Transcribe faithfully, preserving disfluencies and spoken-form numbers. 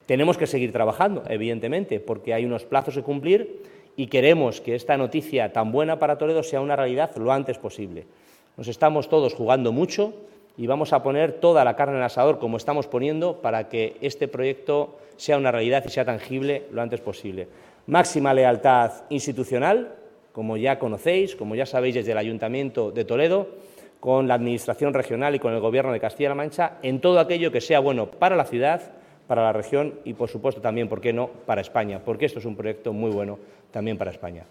Tenemos que seguir trabajando, evidentemente, porque hay unos plazos que cumplir y queremos que esta noticia tan buena para Toledo sea una realidad lo antes posible. Nos estamos todos jugando mucho y vamos a poner toda la carne en el asador, como estamos poniendo, para que este proyecto sea una realidad y sea tangible lo antes posible. Máxima lealtad institucional, como ya conocéis, como ya sabéis desde el Ayuntamiento de Toledo, con la Administración regional y con el Gobierno de Castilla-La Mancha, en todo aquello que sea bueno para la ciudad, para la región y, por supuesto, también, ¿por qué no?, para España, porque esto es un proyecto muy bueno también para España.